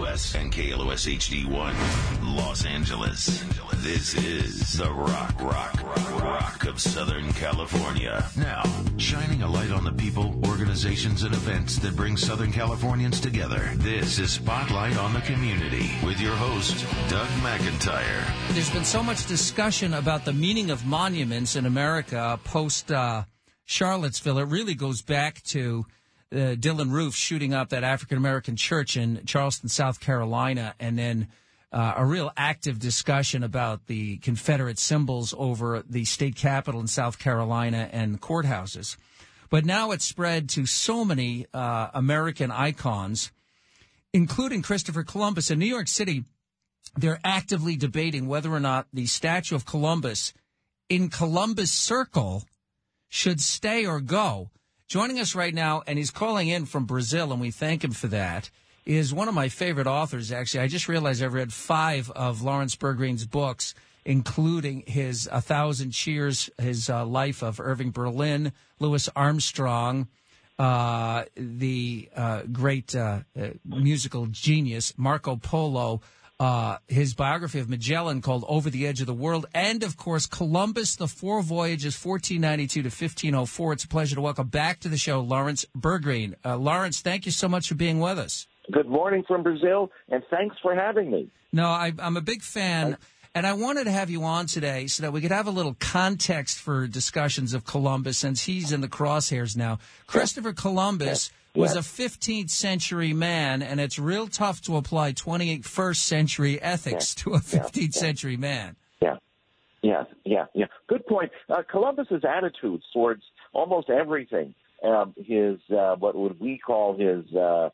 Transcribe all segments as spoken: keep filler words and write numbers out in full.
S and K L O S H D one, Los Angeles. This is the Rock, Rock, Rock, Rock of Southern California. Now, shining a light on the people, organizations, and events that bring Southern Californians together. This is Spotlight on the Community with your host, Doug McIntyre. There's been so much discussion about the meaning of monuments in America post uh, Charlottesville. It really goes back to uh, Dylan Roof shooting up that African-American church in Charleston, South Carolina, and then uh, a real active discussion about the Confederate symbols over the state capitol in South Carolina and courthouses. But now it's spread to so many uh, American icons, including Christopher Columbus. In New York City, they're actively debating whether or not the statue of Columbus in Columbus Circle should stay or go. Joining us right now, and he's calling in from Brazil, and we thank him for that, is one of my favorite authors, actually. I just realized I've read five of Lawrence Bergreen's books, including his A Thousand Cheers, his uh, life of Irving Berlin, Louis Armstrong, uh, the uh, great uh, uh, musical genius, Marco Polo, uh, his biography of Magellan called Over the Edge of the World, and, of course, Columbus, The Four Voyages, fourteen ninety-two to fifteen oh four. It's a pleasure to welcome back to the show Lawrence Bergreen. Uh, Lawrence, thank you so much for being with us. Good morning from Brazil, and thanks for having me. No, I, I'm a big fan, and I wanted to have you on today so that we could have a little context for discussions of Columbus, since he's in the crosshairs now. Christopher Columbus was a fifteenth century man, and it's real tough to apply twenty-first century ethics to a fifteenth century man. Yeah, yeah, yeah, yeah. Good point. Uh, Columbus's attitudes towards almost everything, um, his uh, what would we call his uh,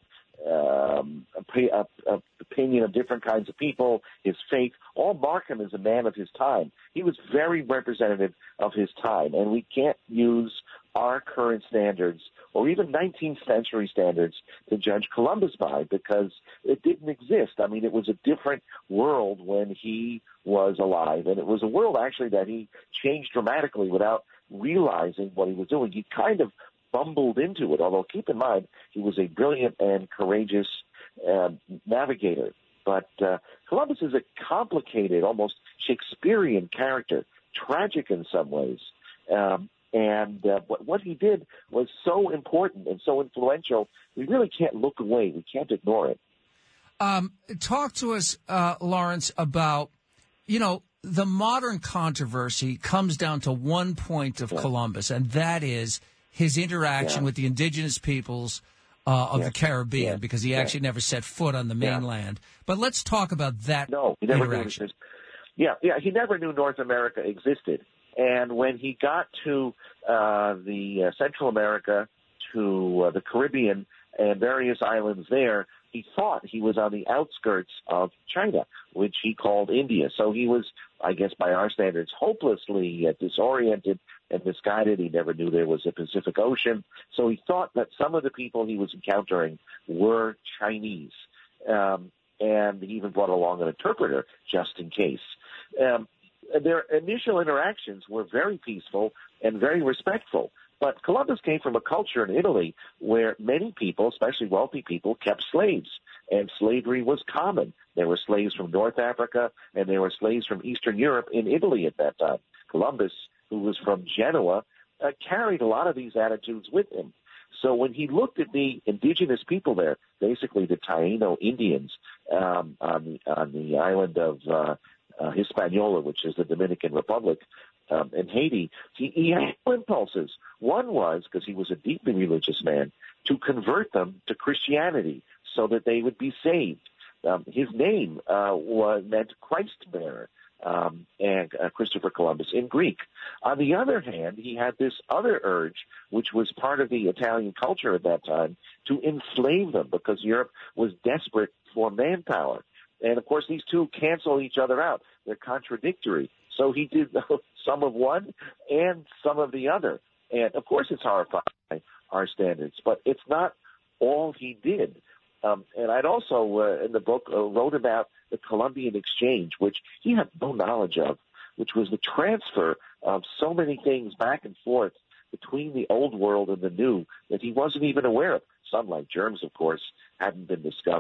um, op- op- opinion of different kinds of people, his faith, all mark him as a man of his time. He was very representative of his time, and we can't use our current standards or even nineteenth century standards to judge Columbus by, because it didn't exist. I mean, it was a different world when he was alive, and it was a world actually that he changed dramatically without realizing what he was doing. He kind of bumbled into it, although keep in mind he was a brilliant and courageous uh, navigator. But uh, Columbus is a complicated, almost Shakespearean character, tragic in some ways. Um, and uh, what, what he did was so important and so influential, we really can't look away. We can't ignore it. Um, talk to us, uh, Lawrence, about, you know, the modern controversy comes down to one point of yeah. Columbus, and that is his interaction yeah. with the indigenous peoples uh, of yeah. the Caribbean, yeah. because he yeah. actually never set foot on the mainland. Yeah. But let's talk about that no, he never interaction. Knew yeah, yeah, he never knew North America existed. And when he got to uh, the uh, Central America, to uh, the Caribbean and various islands there, he thought he was on the outskirts of China, which he called India. So he was, I guess by our standards, hopelessly uh, disoriented and misguided. He never knew there was a Pacific Ocean. So he thought that some of the people he was encountering were Chinese. Um, and he even brought along an interpreter just in case. Um, their initial interactions were very peaceful and very respectful. But Columbus came from a culture in Italy where many people, especially wealthy people, kept slaves, and slavery was common. There were slaves from North Africa, and there were slaves from Eastern Europe in Italy at that time. Columbus, who was from Genoa, uh, carried a lot of these attitudes with him. So when he looked at the indigenous people there, basically the Taino Indians um, on, the, on the island of uh, uh, Hispaniola, which is the Dominican Republic, Um, in Haiti, he, he had two impulses. One was, because he was a deeply religious man, to convert them to Christianity so that they would be saved. Um, his name uh, was meant Christ bearer, um, and uh, Christopher Columbus in Greek. On the other hand, he had this other urge, which was part of the Italian culture at that time, to enslave them because Europe was desperate for manpower. And, of course, these two cancel each other out. They're contradictory. So he did some of one and some of the other. And, of course, it's horrifying by our standards, but it's not all he did. Um, and I'd also, uh, in the book, uh, wrote about the Columbian Exchange, which he had no knowledge of, which was the transfer of so many things back and forth between the old world and the new that he wasn't even aware of. Some, like germs, of course, hadn't been discovered.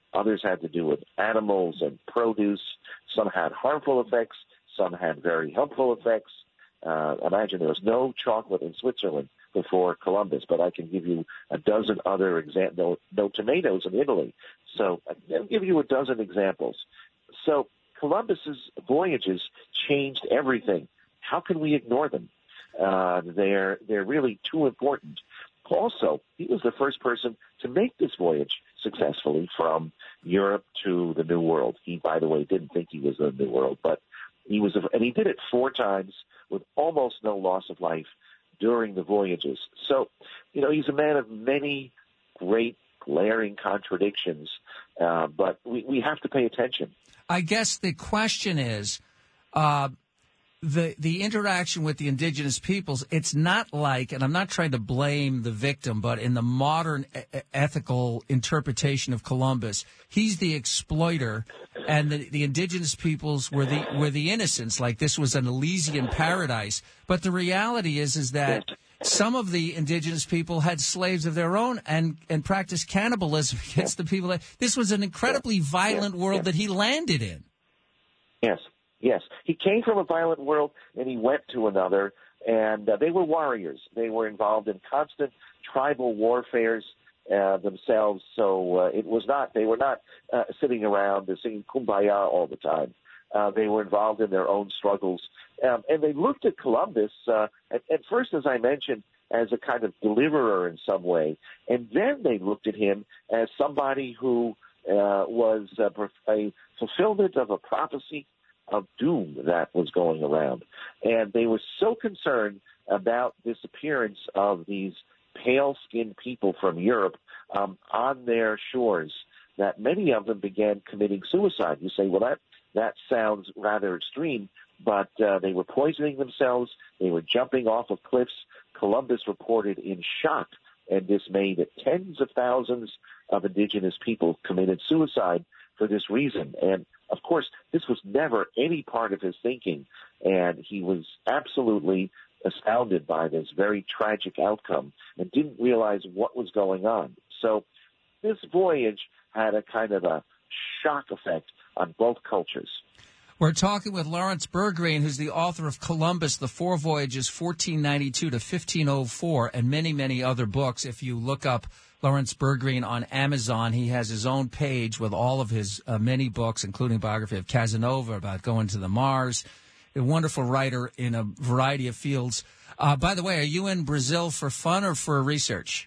Others had to do with animals and produce. Some had harmful effects. Some had very helpful effects. Uh, imagine there was no chocolate in Switzerland before Columbus, but I can give you a dozen other examples. No, no tomatoes in Italy. So I'll give you a dozen examples. So Columbus's voyages changed everything. How can we ignore them? Uh, they're they're really too important. Also, he was the first person to make this voyage successfully from Europe to the New World. He, by the way, didn't think he was in the New World, but he was, and he did it four times with almost no loss of life during the voyages. So, you know, he's a man of many great glaring contradictions, uh, but we, we have to pay attention. I guess the question is, uh, the the interaction with the indigenous peoples, it's not like, and I'm not trying to blame the victim, but in the modern e- ethical interpretation of Columbus, he's the exploiter, and the, the indigenous peoples were the were the innocents, like this was an Elysian paradise. But the reality is, is that some of the indigenous people had slaves of their own and, and practiced cannibalism against the people. That, this was an incredibly violent yeah. world yeah. that he landed in. Yes. Yes, he came from a violent world and he went to another, and uh, they were warriors. They were involved in constant tribal warfares uh, themselves. So uh, it was not, they were not uh, sitting around singing Kumbaya all the time. Uh, they were involved in their own struggles. Um, and they looked at Columbus, uh, at, at first, as I mentioned, as a kind of deliverer in some way. And then they looked at him as somebody who uh, was uh, a fulfillment of a prophecy of doom that was going around. And they were so concerned about this appearance of these pale-skinned people from Europe um, on their shores that many of them began committing suicide. You say, well, that, that sounds rather extreme, but uh, they were poisoning themselves. They were jumping off of cliffs. Columbus reported in shock and dismay that tens of thousands of indigenous people committed suicide for this reason. And of course, this was never any part of his thinking, and he was absolutely astounded by this very tragic outcome and didn't realize what was going on. So this voyage had a kind of a shock effect on both cultures. We're talking with Lawrence Bergreen, who's the author of Columbus, The Four Voyages, fourteen ninety-two to fifteen oh four, and many, many other books. If you look up Lawrence Bergreen on Amazon, he has his own page with all of his uh, many books, including biography of Casanova, about going to the Mars. A wonderful writer in a variety of fields. Uh, by the way, are you in Brazil for fun or for research?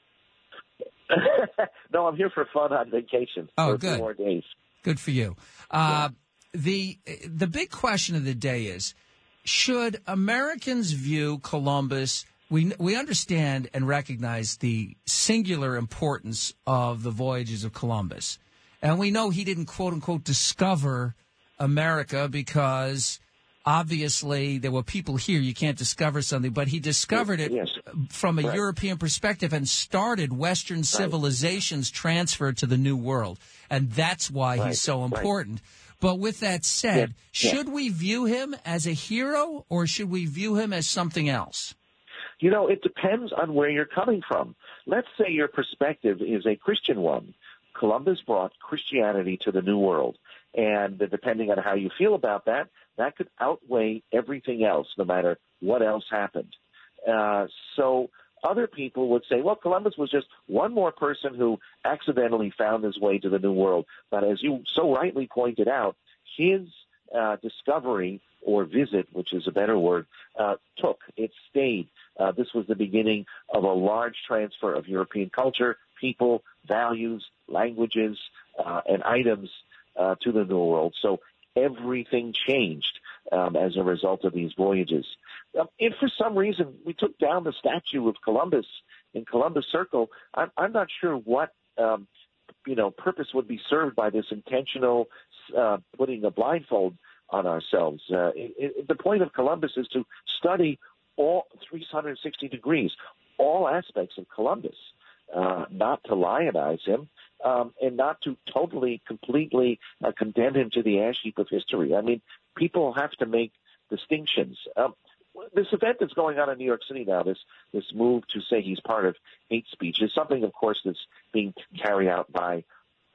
No, I'm here for fun on vacation. Oh, for good. A few more days. Good for you. Uh, yeah. The the big question of the day is, should Americans view Columbus, we we understand and recognize the singular importance of the voyages of Columbus. And we know he didn't, quote unquote, discover America because obviously there were people here. You can't discover something, but he discovered it yes. from a right. European perspective and started Western civilization's right. transfer to the New World. And that's why right. he's so important. Right. But with that said, yeah. should yeah. we view him as a hero or should we view him as something else? You know, it depends on where you're coming from. Let's say your perspective is a Christian one. Columbus brought Christianity to the New World. And depending on how you feel about that, that could outweigh everything else, no matter what else happened. Uh, so other people would say, well, Columbus was just one more person who accidentally found his way to the New World. But as you so rightly pointed out, his uh, discovery or visit, which is a better word, uh, took, it stayed. Uh, this was the beginning of a large transfer of European culture, people, values, languages, uh, and items uh, to the New World. So everything changed um, as a result of these voyages. Um, if for some reason we took down the statue of Columbus in Columbus Circle, I'm, I'm not sure what um, you know purpose would be served by this intentional uh, putting a blindfold on ourselves. Uh, it, it, the point of Columbus is to study all three hundred sixty degrees, all aspects of Columbus, uh, not to lionize him, um, and not to totally, completely uh, condemn him to the ash heap of history. I mean, people have to make distinctions. Um, this event that's going on in New York City now, this this move to say he's part of hate speech, is something, of course, that's being carried out by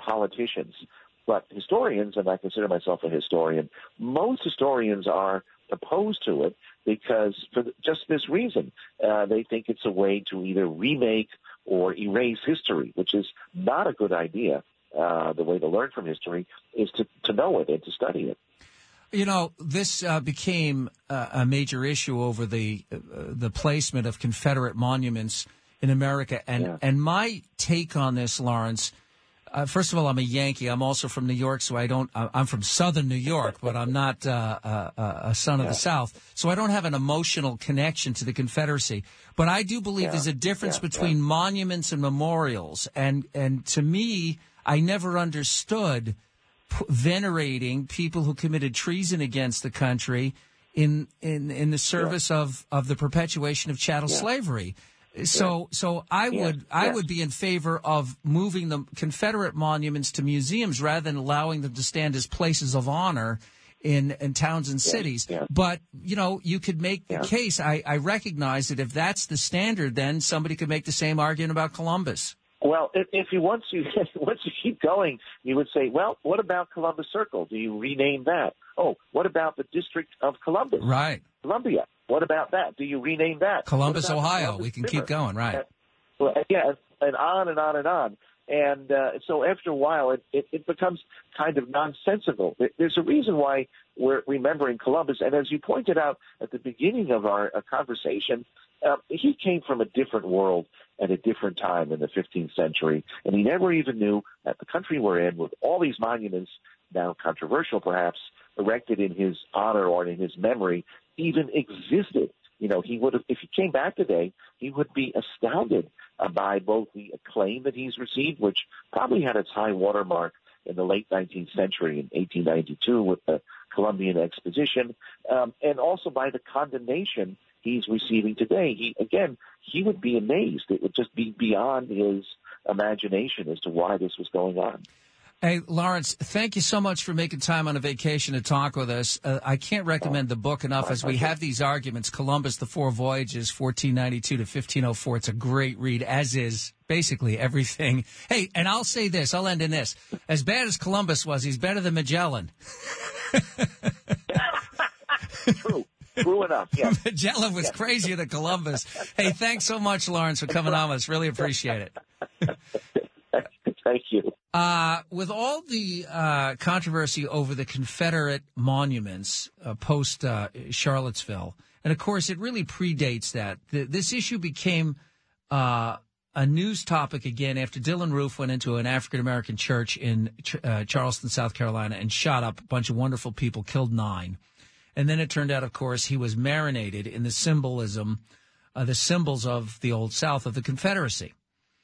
politicians. But historians, and I consider myself a historian, most historians are opposed to it because for just this reason. Uh, they think it's a way to either remake or erase history, which is not a good idea. Uh, the way to learn from history is to, to know it and to study it. You know, this uh, became uh, a major issue over the uh, the placement of Confederate monuments in America. And, yeah. and my take on this, Lawrence, uh, first of all, I'm a Yankee. I'm also from New York, so I don't, I'm from Southern New York, but I'm not uh, a, a son of yeah. the South. So I don't have an emotional connection to the Confederacy. But I do believe yeah. there's a difference yeah. between yeah. monuments and memorials. And, and to me, I never understood p- venerating people who committed treason against the country in in, in the service yeah. of, of the perpetuation of chattel yeah. slavery. So yeah. so I yeah. would I yeah. would be in favor of moving the Confederate monuments to museums rather than allowing them to stand as places of honor in, in towns and cities. Yeah. Yeah. But, you know, you could make the yeah. case. I, I recognize that if that's the standard, then somebody could make the same argument about Columbus. Well, if, if you once you once you keep going, you would say, well, what about Columbus Circle? Do you rename that? Oh, what about the District of Columbus? Right. Columbia. What about that? Do you rename that? Columbus, Ohio. Columbus we can River? keep going, right? And, well, yeah, and on and on and on. And uh, so after a while, it, it, it becomes kind of nonsensical. There's a reason why we're remembering Columbus. And as you pointed out at the beginning of our uh, conversation, uh, he came from a different world at a different time in the fifteenth century. And he never even knew that the country we're in, with all these monuments, now controversial perhaps, erected in his honor or in his memory, even existed. You know, he would have, if he came back today, he would be astounded uh, by both the acclaim that he's received, which probably had its high watermark in the late nineteenth century in eighteen ninety-two with the Columbian Exposition, um, and also by the condemnation he's receiving today. He, again, he would be amazed. It would just be beyond his imagination as to why this was going on. Hey, Lawrence, thank you so much for making time on a vacation to talk with us. Uh, I can't recommend the book enough as we have these arguments. Columbus, The Four Voyages, fourteen ninety-two to fifteen oh four. It's a great read, as is basically everything. Hey, and I'll say this, I'll end in this. As bad as Columbus was, he's better than Magellan. True. True enough, yes. Magellan was yes. crazier than Columbus. Hey, thanks so much, Lawrence, for coming on with us. Really appreciate it. Thank you. Uh, with all the uh, controversy over the Confederate monuments uh, post uh, Charlottesville, and of course it really predates that, the, this issue became uh, a news topic again after Dylan Roof went into an African-American church in uh, Charleston, South Carolina, and shot up a bunch of wonderful people, killed nine. And then it turned out, of course, he was marinated in the symbolism, uh, the symbols of the Old South, of the Confederacy.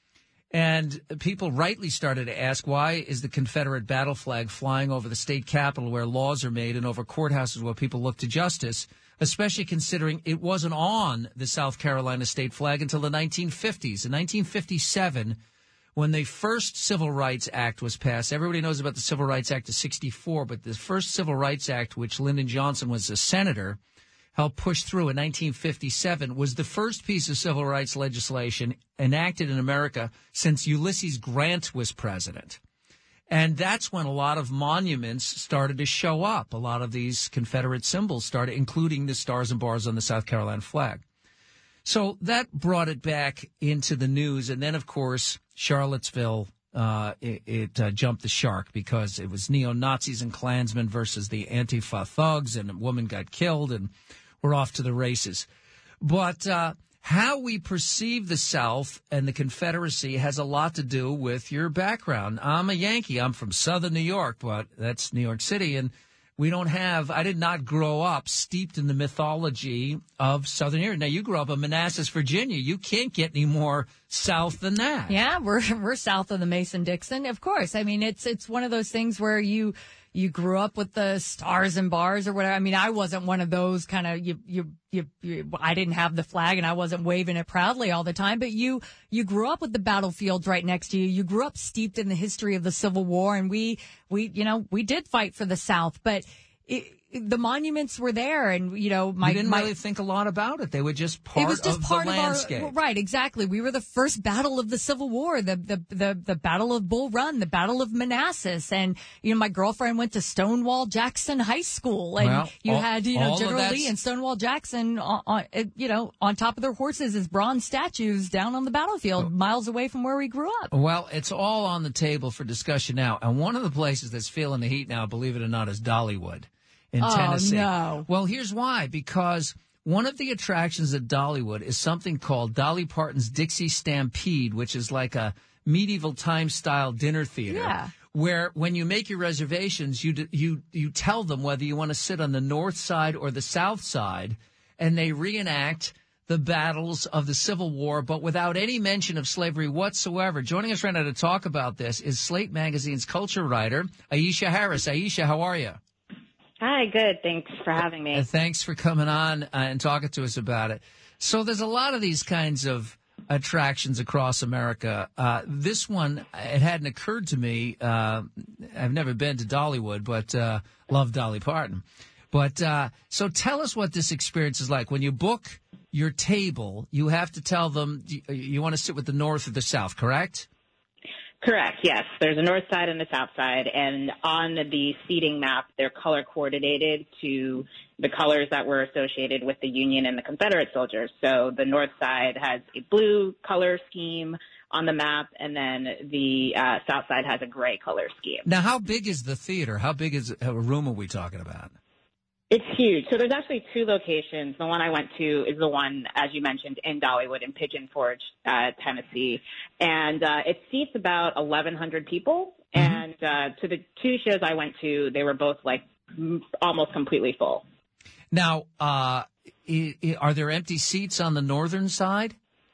And people rightly started to ask, why is the Confederate battle flag flying over the state capitol where laws are made and over courthouses where people look to justice, especially considering it wasn't on the South Carolina state flag until the nineteen fifties. In nineteen fifty-seven, when the first Civil Rights Act was passed, everybody knows about the Civil Rights Act of sixty-four, but the first Civil Rights Act, which Lyndon Johnson was a senator, helped push through in nineteen fifty-seven, was the first piece of civil rights legislation enacted in America since Ulysses Grant was president. And that's when a lot of monuments started to show up. A lot of these Confederate symbols started, including the stars and bars on the South Carolina flag. So that brought it back into the news. And then, of course, Charlottesville, uh, it, it uh, jumped the shark because it was neo-Nazis and Klansmen versus the Antifa thugs, and a woman got killed, and we're off to the races. But uh, how we perceive the South and the Confederacy has a lot to do with your background. I'm a Yankee. I'm from Southern New York, but that's New York City, and we don't have, I did not grow up steeped in the mythology of Southern Europe. Now, you grew up in Manassas, Virginia. You can't get any more south than that. Yeah, we're we're south of the Mason-Dixon, of course. I mean, it's it's one of those things where you you grew up with the stars and bars or whatever. I mean, I wasn't one of those kind of, you, you, you, you, I didn't have the flag and I wasn't waving it proudly all the time, but you, you grew up with the battlefields right next to you. You grew up steeped in the history of the Civil War, and we, we, you know, we did fight for the South, but it, the monuments were there, and you know, my you didn't my, really think a lot about it. They were just part it was just of part the of landscape. Our, right, exactly. We were the first battle of the Civil War, the, the the the Battle of Bull Run, the Battle of Manassas, and you know, my girlfriend went to Stonewall Jackson High School, and well, you all, had you know General Lee and Stonewall Jackson on, on you know on top of their horses as bronze statues down on the battlefield, oh. miles away from where we grew up. Well, it's all on the table for discussion now, and one of the places that's feeling the heat now, believe it or not, is Dollywood. In oh, Tennessee. No. Well, here's why. Because one of the attractions at Dollywood is something called Dolly Parton's Dixie Stampede, which is like a medieval time style dinner theater. Yeah. Where when you make your reservations, you you you tell them whether you want to sit on the north side or the south side, and they reenact the battles of the Civil War, but without any mention of slavery whatsoever. Joining us right now to talk about this is Slate Magazine's culture writer, Aisha Harris. Aisha, how are you? Hi, good. Thanks for having me. Uh, thanks for coming on uh, and talking to us about it. So there's a lot of these kinds of attractions across America. Uh, this one, it hadn't occurred to me. Uh, I've never been to Dollywood, but uh, love Dolly Parton. But uh, so tell us what this experience is like. When you book your table, you have to tell them you, you want to sit with the north or the south, correct? Correct, yes. There's a north side and a south side, and on the seating map, they're color coordinated to the colors that were associated with the Union and the Confederate soldiers. So the north side has a blue color scheme on the map, and then the uh, south side has a gray color scheme. Now, how big is the theater? How big is a room are we talking about? It's huge. So there's actually two locations. The one I went to is the one, as you mentioned, in Dollywood in Pigeon Forge, uh, Tennessee. And uh, it seats about eleven hundred people. Mm-hmm. And uh, to the two shows I went to, they were both like m- almost completely full. Now, uh, I- I- are there empty seats on the northern side?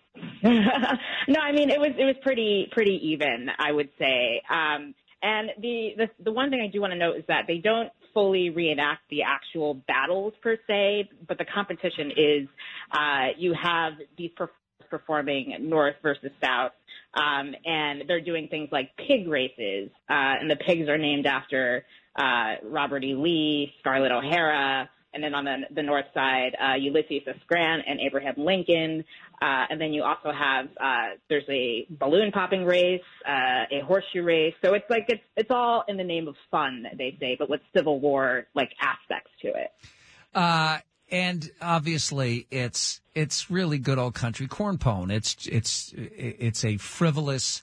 No, I mean, it was it was pretty pretty even, I would say. Um, and the, the the one thing I do want to note is that they don't fully reenact the actual battles per se, but the competition is uh, you have these perf- performing north versus south, um, and they're doing things like pig races, uh, and the pigs are named after uh, Robert E. Lee, Scarlett O'Hara, and then on the, the north side, uh, Ulysses S. Grant and Abraham Lincoln. Uh, and then you also have, uh, there's a balloon popping race, uh, a horseshoe race. So it's like, it's, it's all in the name of fun, they say, but with Civil War, like, aspects to it. Uh, and obviously it's, it's really good old country cornpone. It's, it's, it's a frivolous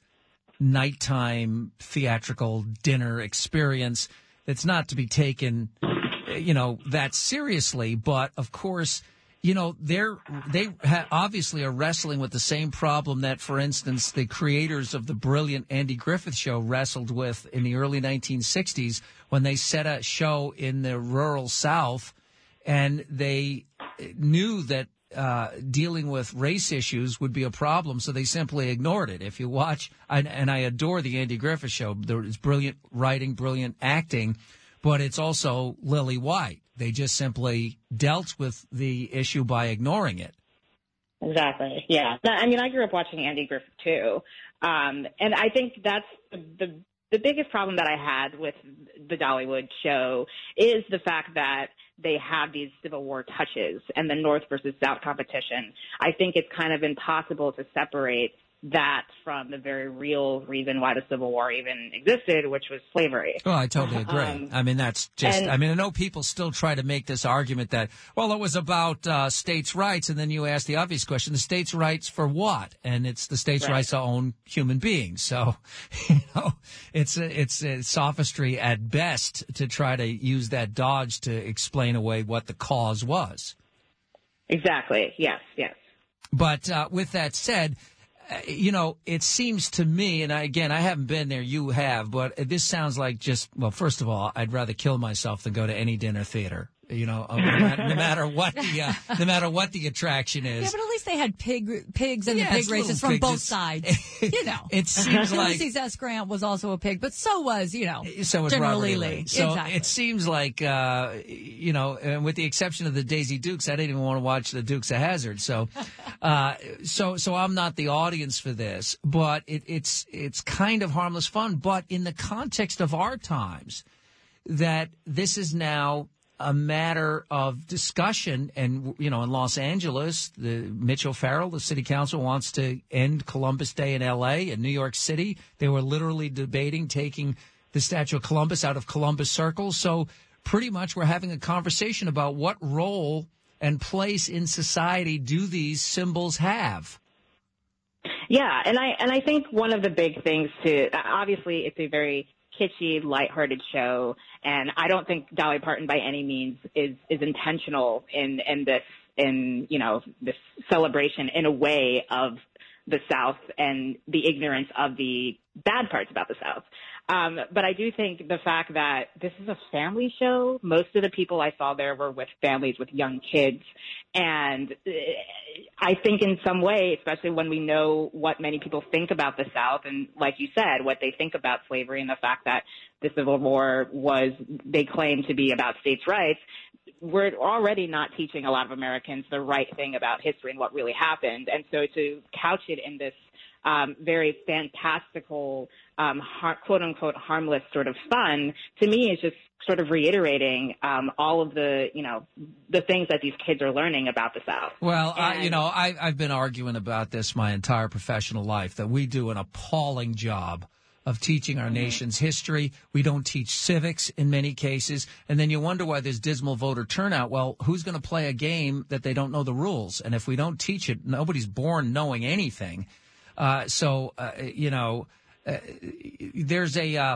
nighttime theatrical dinner experience that's not to be taken, you know, that seriously. But of course, you know, they're, they ha- obviously are wrestling with the same problem that, for instance, the creators of the brilliant Andy Griffith Show wrestled with in the early nineteen sixties when they set a show in the rural South, and they knew that uh, dealing with race issues would be a problem, so they simply ignored it. If you watch, and, and I adore the Andy Griffith Show, there's brilliant writing, brilliant acting, but it's also Lily White. They just simply dealt with the issue by ignoring it. Exactly. Yeah. I mean, I grew up watching Andy Griffith too. Um, and I think that's the, the, the biggest problem that I had with the Dollywood show is the fact that they have these Civil War touches and the North versus South competition. I think it's kind of impossible to separate that from the very real reason why the Civil War even existed, which was slavery. Oh, I totally agree. Um, I mean, that's just, and, I mean, I know people still try to make this argument that, well, it was about uh, states' rights, and then you ask the obvious question, the states' rights for what? And it's the states' right. rights to own human beings. So, you know, it's a, it's a sophistry at best to try to use that dodge to explain away what the cause was. Exactly. Yes, yes. But uh, with that said, you know, it seems to me, and I, again, I haven't been there, you have, but this sounds like just, well, first of all, I'd rather kill myself than go to any dinner theater. You know, no matter, no matter what the uh, no matter what the attraction is. Yeah, but at least they had pig pigs and yeah, the pig races from pigs. both it's, sides. You know, it seems like Ulysses S. Grant was also a pig, but so was you know so was General Robert Lee. Lee. So exactly. It seems like uh, you know, and with the exception of the Daisy Dukes, I didn't even want to watch the Dukes of Hazzard. So, uh, so so I'm not the audience for this, but it, it's it's kind of harmless fun. But in the context of our times, that this is now. a matter of discussion. And, you know, in Los Angeles, the Mitch O'Farrell, the city council, wants to end Columbus Day in L A. In New York City, they were literally debating taking the Statue of Columbus out of Columbus Circle. So pretty much we're having a conversation about what role and place in society do these symbols have. Yeah, and I and I think one of the big things to obviously it's a very kitschy, lighthearted show, and I don't think Dolly Parton by any means is is intentional in in this in you know this celebration in a way of the South and the ignorance of the bad parts about the South. Um, but I do think the fact that this is a family show, most of the people I saw there were with families with young kids. And I think in some way, especially when we know what many people think about the South and, like you said, what they think about slavery and the fact that the Civil War was, they claim to be about states' rights, we're already not teaching a lot of Americans the right thing about history and what really happened. And so to couch it in this um, very fantastical, um, har- quote unquote, harmless sort of fun, to me is just sort of reiterating um, all of the, you know, the things that these kids are learning about the South. Well, and, I, you know, I, I've been arguing about this my entire professional life, that we do an appalling job of teaching our mm-hmm. nation's history. We don't teach civics in many cases. And then you wonder why there's dismal voter turnout. Well, who's going to play a game that they don't know the rules? And if we don't teach it, nobody's born knowing anything. Uh, so, uh, you know, uh, there's a, uh,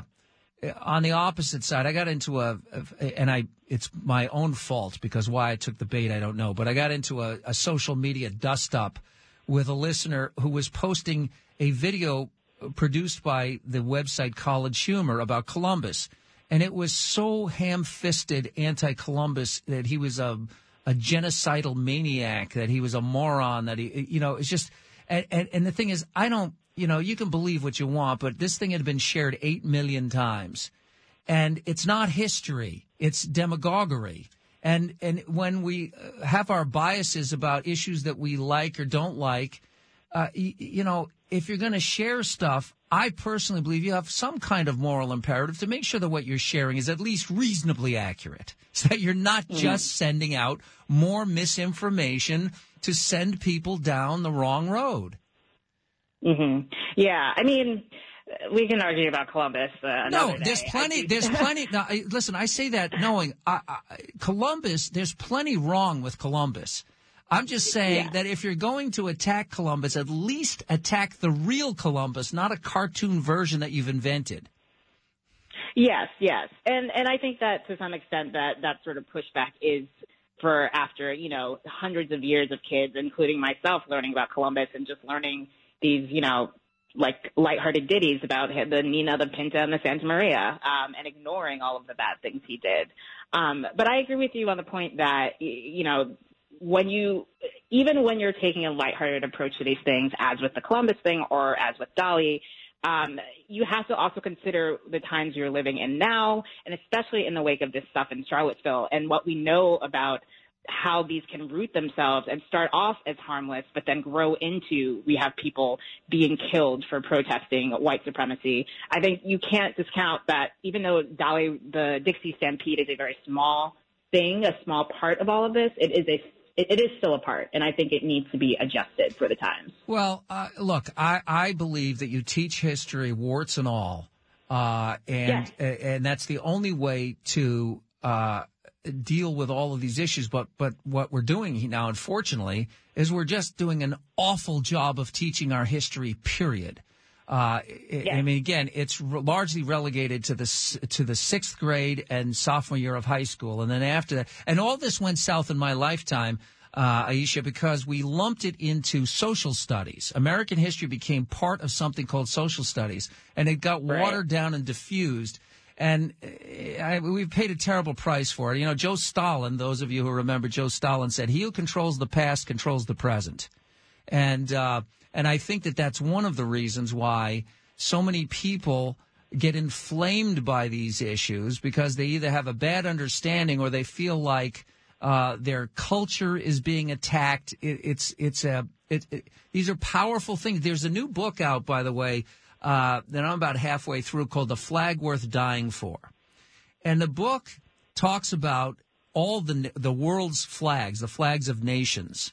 on the opposite side, I got into a, a, and I, it's my own fault because why I took the bait, I don't know, but I got into a, a social media dust up with a listener who was posting a video produced by the website College Humor about Columbus. And it was so ham-fisted anti-Columbus that he was a, a genocidal maniac, that he was a moron, that he, you know, it's just, and, and, and the thing is, I don't, you know, you can believe what you want, but this thing had been shared eight million times. And it's not history, it's demagoguery. And, and when we have our biases about issues that we like or don't like, uh, you, you know, if you're going to share stuff, I personally believe you have some kind of moral imperative to make sure that what you're sharing is at least reasonably accurate, so that you're not mm-hmm. just sending out more misinformation to send people down the wrong road. Mm-hmm. Yeah, I mean, we can argue about Columbus. Uh, no, there's day. plenty. There's plenty. Now, listen, I say that knowing uh, uh, Columbus. There's plenty wrong with Columbus. I'm just saying yeah. that if you're going to attack Columbus, at least attack the real Columbus, not a cartoon version that you've invented. Yes, yes. And and I think that to some extent that, that sort of pushback is for after, you know, hundreds of years of kids, including myself, learning about Columbus and just learning these, you know, like lighthearted ditties about the Nina, the Pinta, and the Santa Maria, um, and ignoring all of the bad things he did. Um, but I agree with you on the point that, you know, when you, even when you're taking a lighthearted approach to these things, as with the Columbus thing or as with Dolly, um, you have to also consider the times you're living in now, and especially in the wake of this stuff in Charlottesville and what we know about how these can root themselves and start off as harmless, but then grow into, we have people being killed for protesting white supremacy. I think you can't discount that even though Dolly, the Dixie Stampede is a very small thing, a small part of all of this, it is a It, it is still a part, and I think it needs to be adjusted for the times. Well, uh, look, I, I believe that you teach history, warts and all, uh, and yes. and that's the only way to uh, deal with all of these issues. But but what we're doing now, unfortunately, is we're just doing an awful job of teaching our history. Period. Uh, yes. I mean, again, it's re- largely relegated to the to the sixth grade and sophomore year of high school, and then after that, and all this went south in my lifetime, uh, Aisha, because we lumped it into social studies. American history became part of something called social studies, and it got right. watered down and diffused. And I, we've paid a terrible price for it. You know, Joe Stalin. Those of you who remember Joe Stalin said, "He who controls the past controls the present," and. Uh, And I think that that's one of the reasons why so many people get inflamed by these issues, because they either have a bad understanding or they feel like uh, their culture is being attacked. It, it's it's a it, it, these are powerful things. There's a new book out, by the way, uh, that I'm about halfway through, called "The Flag Worth Dying For," and the book talks about all the the world's flags, the flags of nations,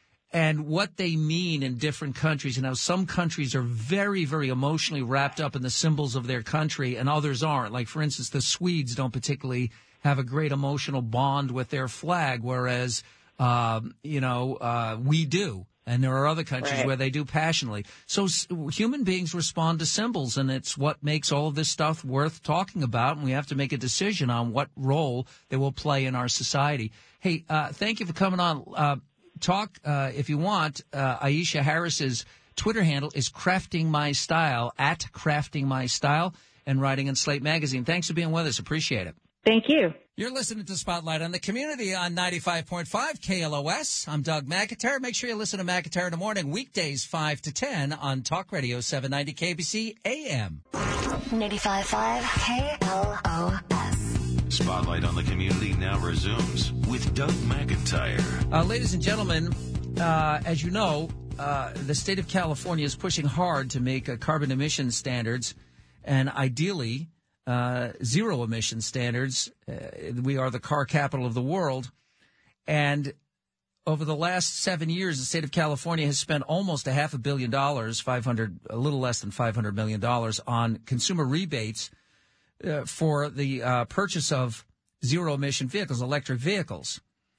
and what they mean in different countries, and how some countries are very, very emotionally wrapped up in the symbols of their country and others aren't. Like, for instance, the Swedes don't particularly have a great emotional bond with their flag, whereas, uh, you know, uh, we do. And there are other countries right. where they do passionately. So s- human beings respond to symbols, and it's what makes all of this stuff worth talking about, and we have to make a decision on what role they will play in our society. Hey, uh, thank you for coming on. Uh, talk, uh, if you want. Uh, Aisha Harris's Twitter handle is Crafting My Style, at Crafting My Style, and writing in Slate Magazine. Thanks for being with us. Appreciate it. Thank you. You're listening to Spotlight on the Community on ninety-five point five K L O S. I'm Doug McIntyre. Make sure you listen to McIntyre in the morning, weekdays five to ten on Talk Radio seven ninety K B C A M. ninety-five point five K L O S. Spotlight on the Community now resumes with Doug McIntyre. Uh, ladies and gentlemen, uh, as you know, uh, the state of California is pushing hard to make uh, carbon emission standards, and ideally uh, zero emission standards. Uh, we are the car capital of the world. And over the last seven years, the state of California has spent almost a half a billion dollars, five hundred, a little less than five hundred million dollars on consumer rebates uh, for the uh, purchase of zero emission vehicles, electric vehicles.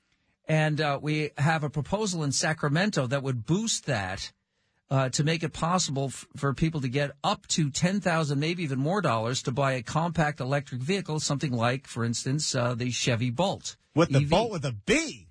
And uh, we have a proposal in Sacramento that would boost that uh, to make it possible f- for people to get up to ten thousand dollars, maybe even more dollars, to buy a compact electric vehicle, something like, for instance, uh, the Chevy Bolt. With the E V. Bolt with a B.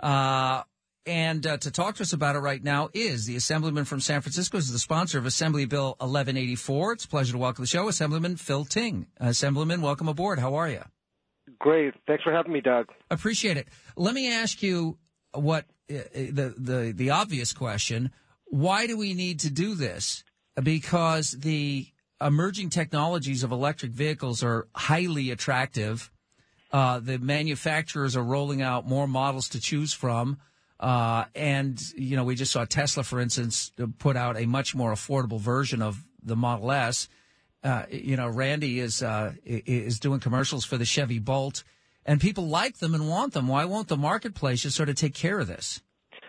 Uh, and uh, to talk to us about it right now is the Assemblyman from San Francisco, is the sponsor of Assembly Bill eleven eighty-four. It's a pleasure to welcome to the show, Assemblyman Phil Ting. Assemblyman, welcome aboard. How are you? Great. Thanks for having me, Doug. Appreciate it. Let me ask you what uh, the, the the obvious question. Why do we need to do this? Because the emerging technologies of electric vehicles are highly attractive. Uh, the manufacturers are rolling out more models to choose from. Uh, and, you know, we just saw Tesla, for instance, put out a much more affordable version of the Model S. Uh, you know, Randy is uh, is doing commercials for the Chevy Bolt, and people like them and want them. Why won't the marketplace just sort of take care of this?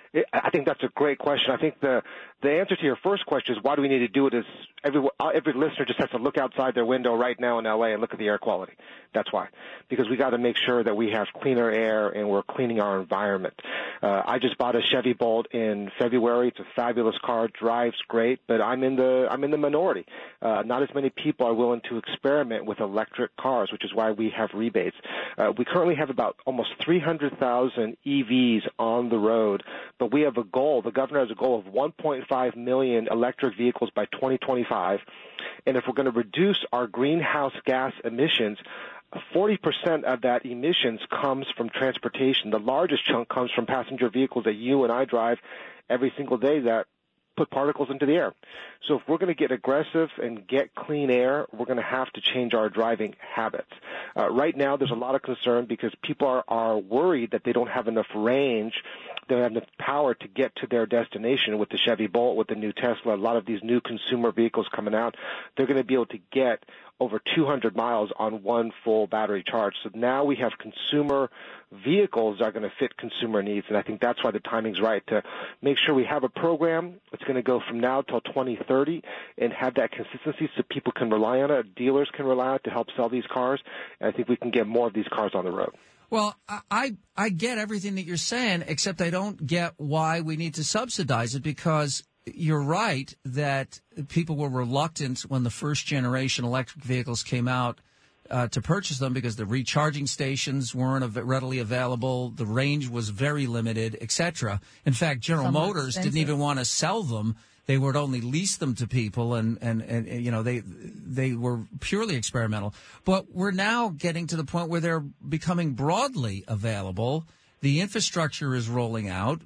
I think that's a great question. I think the the answer to your first question is why do we need to do it is every every listener just has to look outside their window right now in L A and look at the air quality. That's why. Because we got to make sure that we have cleaner air and we're cleaning our environment. Uh, I just bought a Chevy Bolt in February. It's a fabulous car, drives great, but I'm in the I'm in the minority. Uh, not as many people are willing to experiment with electric cars, which is why we have rebates. Uh, we currently have about almost three hundred thousand E Vs on the road, but we have a goal. The governor has a goal of one point five million electric vehicles by twenty twenty-five. And if we're going to reduce our greenhouse gas emissions, forty percent of that emissions comes from transportation. The largest chunk comes from passenger vehicles that you and I drive every single day that put particles into the air. So if we're going to get aggressive and get clean air, we're going to have to change our driving habits. Uh, right now, there's a lot of concern because people are, are worried that they don't have enough range, they don't have enough power to get to their destination. With the Chevy Bolt, with the new Tesla, a lot of these new consumer vehicles coming out, they're going to be able to get over two hundred miles on one full battery charge. So now we have consumer vehicles that are going to fit consumer needs, and I think that's why the timing's right to make sure we have a program that's going to go from now till twenty thirty and have that consistency so people can rely on it, dealers can rely on it to help sell these cars, and I think we can get more of these cars on the road. Well, I I get everything that you're saying, except I don't get why we need to subsidize it, because you're right that people were reluctant when the first generation electric vehicles came out uh, to purchase them because the recharging stations weren't av- readily available, the range was very limited, et cetera. In fact, General Somewhat Motors expensive. didn't even want to sell them. They would only lease them to people, and, and, and you know, they they were purely experimental. But we're now getting to the point where they're becoming broadly available. The infrastructure is rolling out,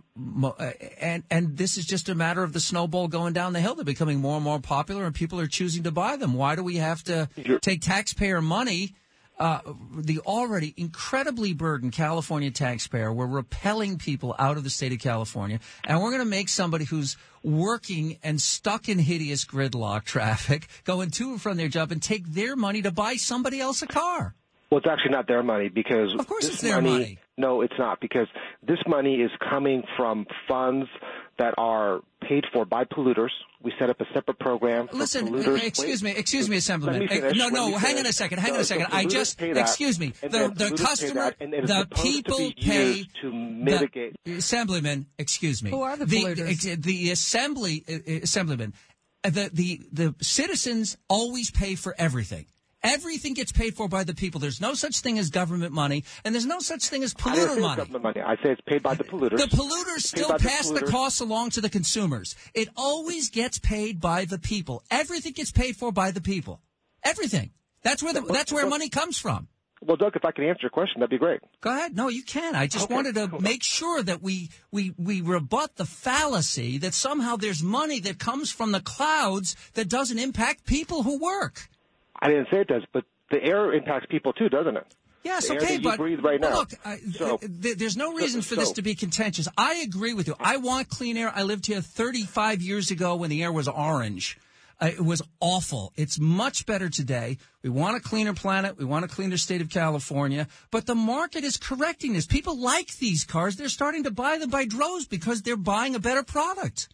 and and this is just a matter of the snowball going down the hill. They're becoming more and more popular, and people are choosing to buy them. Why do we have to take taxpayer money, uh, the already incredibly burdened California taxpayer? We're repelling people out of the state of California, and we're going to make somebody who's working and stuck in hideous gridlock traffic, going to and from their job, and take their money to buy somebody else a car. Well, it's actually not their money because Of course this it's their money, money. No, it's not, because this money is coming from funds that are paid for by polluters. We set up a separate program for Listen, polluters. excuse Wait, me, excuse me, Assemblyman. Let me finish, no, no, let me hang finish. on a second, hang no, on a second. the I just, pay that, excuse me, and the, then the polluters customer, pay that, and it's the supposed people to be pay, used to mitigate. The, Assemblyman, excuse me. Who are the polluters? The, the Assembly, uh, Assemblyman, the, the, the citizens always pay for everything. Everything gets paid for by the people. There's no such thing as government money, and there's no such thing as I didn't polluter say money. government money. I say it's paid by the polluters. The polluters It's paid still by the pass the polluters. costs along to the consumers. It always gets paid by the people. Everything gets paid for by the people. Everything. That's where the, that's where money comes from. Well, Doug, if I can answer your question, that'd be great. Go ahead. No, you can. I just Okay. wanted to make sure that we, we, we rebut the fallacy that somehow there's money that comes from the clouds that doesn't impact people who work. I didn't say it does, but the air impacts people too, doesn't it? Yes, The air okay, that you but breathe right but now. look, I, So- th- th- there's no reason for this so- to be contentious. I agree with you. I want clean air. I lived here thirty-five years ago when the air was orange. Uh, it was awful. It's much better today. We want a cleaner planet. We want a cleaner state of California. But the market is correcting this. People like these cars. They're starting to buy them by droves because they're buying a better product.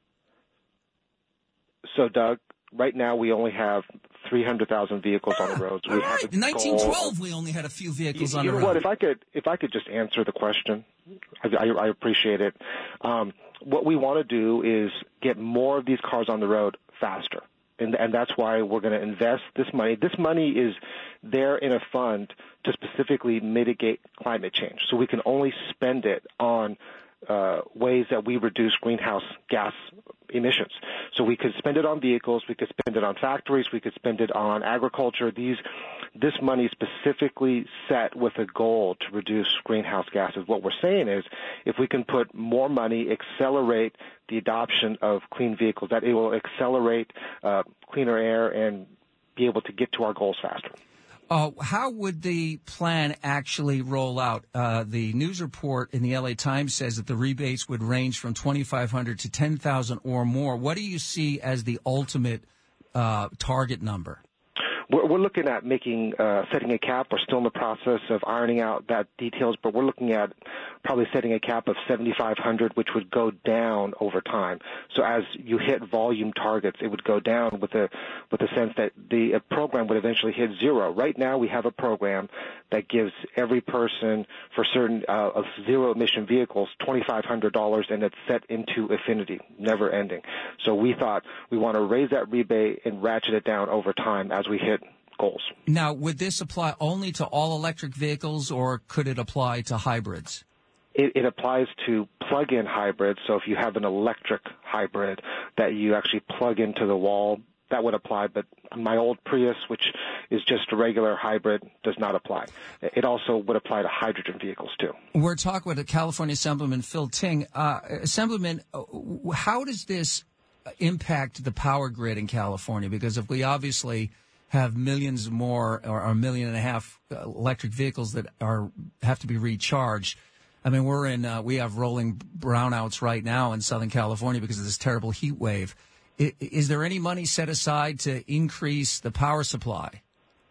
So, Doug, right now we only have three hundred thousand vehicles on the roads. We All have right. a In nineteen twelve, goal- we only had a few vehicles You, on you the know road. what? If I could, if I could just answer the question, I, I, I appreciate it. Um, what we want to do is get more of these cars on the road faster, and and that's why we're going to invest this money. This money is there in a fund to specifically mitigate climate change, so we can only spend it on uh, ways that we reduce greenhouse gas emissions. So we could spend it on vehicles, we could spend it on factories, we could spend it on agriculture. These, this money is specifically set with a goal to reduce greenhouse gases. What we're saying is if we can put more money, accelerate the adoption of clean vehicles, that it will accelerate uh, cleaner air and be able to get to our goals faster. Uh, how would the plan actually roll out? Uh, the news report in the L A Times says that the rebates would range from twenty-five hundred dollars to ten thousand dollars or more. What do you see as the ultimate uh, target number? We're, we're looking at making, uh, setting a cap. We're still in the process of ironing out that details, but we're looking at probably setting a cap of seventy-five hundred, which would go down over time. So as you hit volume targets, it would go down with a with the sense that the uh, program would eventually hit zero. Right now, we have a program that gives every person for certain uh, of zero emission vehicles twenty-five hundred dollars, and it's set into infinity, never ending. So we thought we want to raise that rebate and ratchet it down over time as we hit goals. Now, would this apply only to all electric vehicles, or could it apply to hybrids? It, it applies to plug-in hybrids. So if you have an electric hybrid that you actually plug into the wall, that would apply. But my old Prius, which is just a regular hybrid, does not apply. It also would apply to hydrogen vehicles, too. We're talking with a California Assemblyman, Phil Ting. Uh, Assemblyman, how does this impact the power grid in California? Because if we obviously have millions more or a million and a half electric vehicles that are have to be recharged. I mean, we're in uh, we have rolling brownouts right now in Southern California because of this terrible heat wave. I, is there any money set aside to increase the power supply?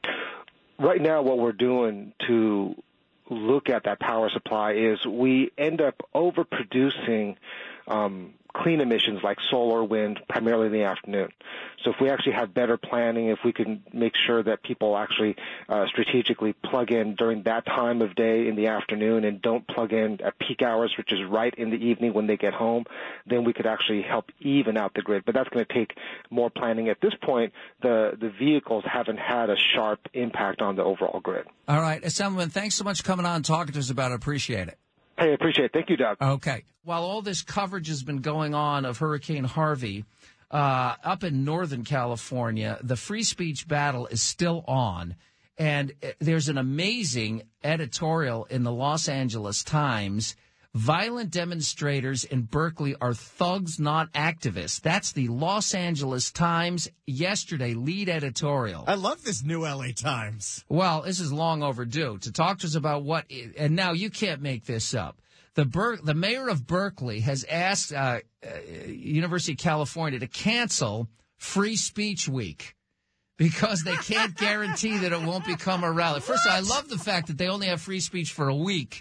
Right now, what we're doing to look at that power supply is we end up overproducing um, clean emissions like solar, wind, primarily in the afternoon. So if we actually have better planning, if we can make sure that people actually uh, strategically plug in during that time of day in the afternoon and don't plug in at peak hours, which is right in the evening when they get home, then we could actually help even out the grid. But that's going to take more planning. At this point, the, the vehicles haven't had a sharp impact on the overall grid. All right, Assemblyman, thanks so much for coming on and talking to us about it. Appreciate it. Hey, I appreciate it. Thank you, Doug. Okay. While all this coverage has been going on of Hurricane Harvey, uh, up in Northern California, the free speech battle is still on. And there's an amazing editorial in the Los Angeles Times. Violent demonstrators in Berkeley are thugs, not activists. That's the Los Angeles Times yesterday lead editorial. I love this new L A Times. Well, this is long overdue. To talk to us about what, and now you can't make this up. The Ber- the mayor of Berkeley has asked uh, uh, University of California to cancel Free Speech Week because they can't guarantee that it won't become a rally. First of all, I love the fact that they only have free speech for a week.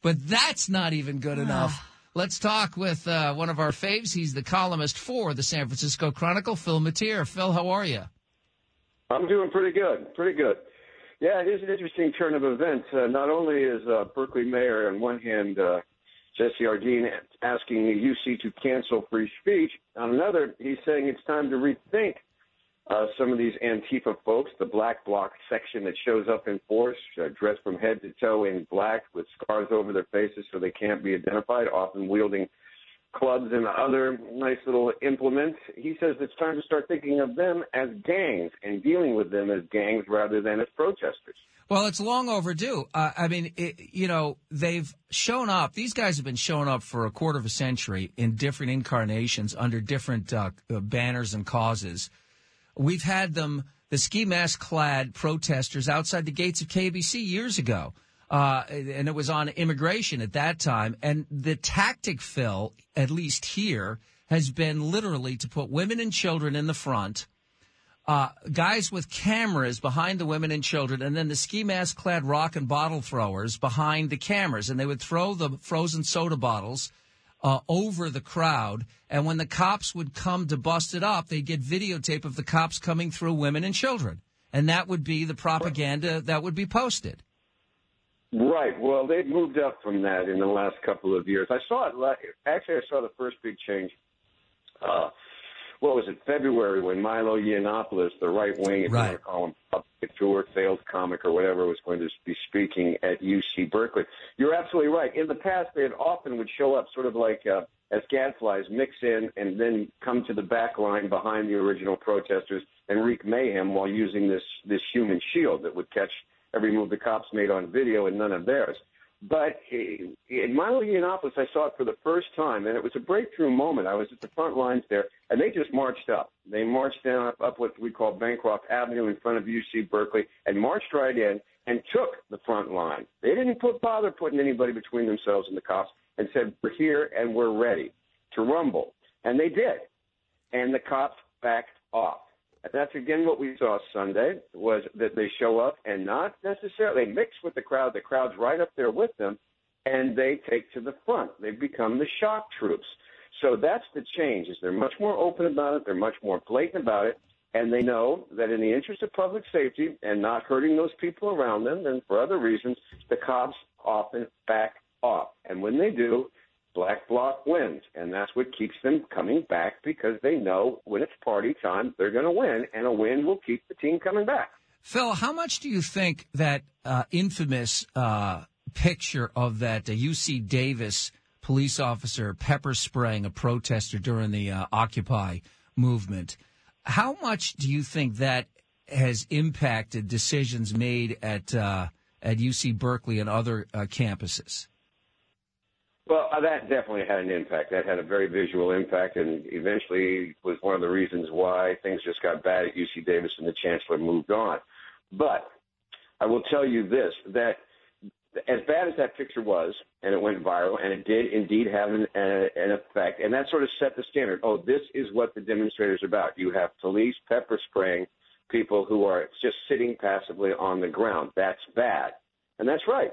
But that's not even good enough. Let's talk with uh, one of our faves. He's the columnist for the San Francisco Chronicle, Phil Matier. Phil, how are you? I'm doing pretty good, pretty good. Yeah, it is an interesting turn of events. Uh, not only is uh, Berkeley Mayor, on one hand, uh, Jesse Ardeen, asking the U C to cancel free speech, on another, he's saying it's time to rethink uh, some of these Antifa folks, the black bloc section that shows up in force, uh, dressed from head to toe in black with scars over their faces so they can't be identified, often wielding clubs and other nice little implements. He says it's time to start thinking of them as gangs and dealing with them as gangs rather than as protesters. Well, it's long overdue. Uh, I mean, it, you know, they've shown up. These guys have been showing up for a quarter of a century in different incarnations under different uh, banners and causes. We've had them, the ski mask clad protesters outside the gates of K B C years ago. Uh, and it was on immigration at that time. And the tactic, Phil, at least here, has been literally to put women and children in the front, uh, guys with cameras behind the women and children, and then the ski mask clad rock and bottle throwers behind the cameras. And they would throw the frozen soda bottles uh, over the crowd. And when the cops would come to bust it up, they'd get videotape of the cops coming through women and children. And that would be the propaganda that would be posted. Right. Well, they've moved up from that in the last couple of years. I saw it. Actually, I saw the first big change. Uh, what was it? February, when Milo Yiannopoulos, the right wing, if right. you want to call him public tour, failed comic or whatever, was going to be speaking at U C Berkeley. You're absolutely right. In the past, they had often would show up sort of like uh, as gadflies, mix in, and then come to the back line behind the original protesters and wreak mayhem while using this this human shield that would catch every move the cops made on video and none of theirs. But in Milo Yiannopoulos, I saw it for the first time, and it was a breakthrough moment. I was at the front lines there, and they just marched up. They marched down up, up what we call Bancroft Avenue in front of U C Berkeley and marched right in and took the front line. They didn't put, bother putting anybody between themselves and the cops and said, we're here and we're ready to rumble. And they did. And the cops backed off. And that's, again, what we saw Sunday, was that they show up and not necessarily, they mix with the crowd. The crowd's right up there with them, and they take to the front. They've become the shock troops. So that's the change, is they're much more open about it. They're much more blatant about it. And they know that in the interest of public safety and not hurting those people around them, and for other reasons, the cops often back off. And when they do, Black Bloc wins, and that's what keeps them coming back, because they know when it's party time, they're going to win, and a win will keep the team coming back. Phil, how much do you think that uh, infamous uh, picture of that uh, U C Davis police officer pepper spraying a protester during the uh, Occupy movement, how much do you think that has impacted decisions made at uh, at U C Berkeley and other uh, campuses? Well, uh, that definitely had an impact. That had a very visual impact, and eventually was one of the reasons why things just got bad at U C Davis and the chancellor moved on. But I will tell you this, that as bad as that picture was, and it went viral, and it did indeed have an, uh, an effect, and that sort of set the standard. Oh, this is what the demonstrators are about. You have police pepper spraying people who are just sitting passively on the ground. That's bad. And that's right.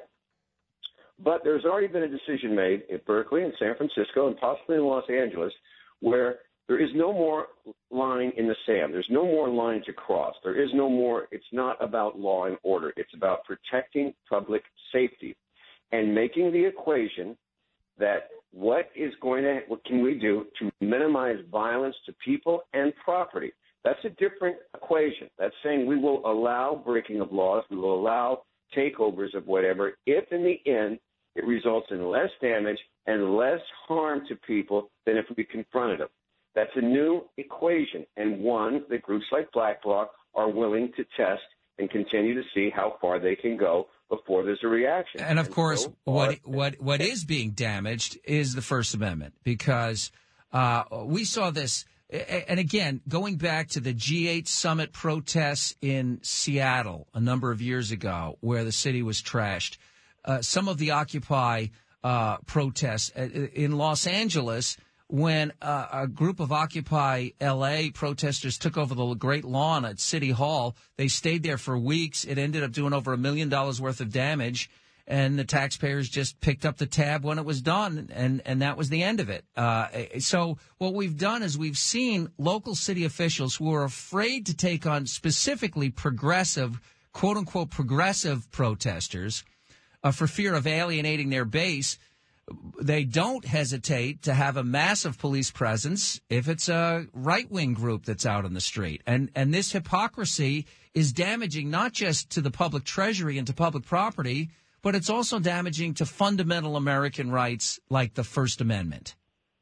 But there's already been a decision made at Berkeley and San Francisco and possibly in Los Angeles where there is no more line in the sand. There's no more line to cross. There is no more. It's not about law and order. It's about protecting public safety and making the equation that what is going to, what can we do to minimize violence to people and property? That's a different equation. That's saying we will allow breaking of laws. We will allow takeovers of whatever if in the end it results in less damage and less harm to people than if we confronted them. That's a new equation, and one that groups like Black Bloc are willing to test and continue to see how far they can go before there's a reaction. And, of and course, so what what what is being damaged is the First Amendment, because uh, we saw this, and again, going back to the G eight summit protests in Seattle a number of years ago, where the city was trashed. Uh, some of the Occupy uh, protests in Los Angeles, when uh, a group of Occupy L A protesters took over the Great Lawn at City Hall. They stayed there for weeks. It ended up doing over a million dollars worth of damage. and the taxpayers just picked up the tab when it was done, and, and that was the end of it. Uh, so what we've done is we've seen local city officials who are afraid to take on specifically progressive, quote-unquote progressive protesters uh, for fear of alienating their base. They don't hesitate to have a massive police presence if it's a right-wing group that's out on the street. And and this hypocrisy is damaging not just to the public treasury and to public property, but it's also damaging to fundamental American rights like the First Amendment.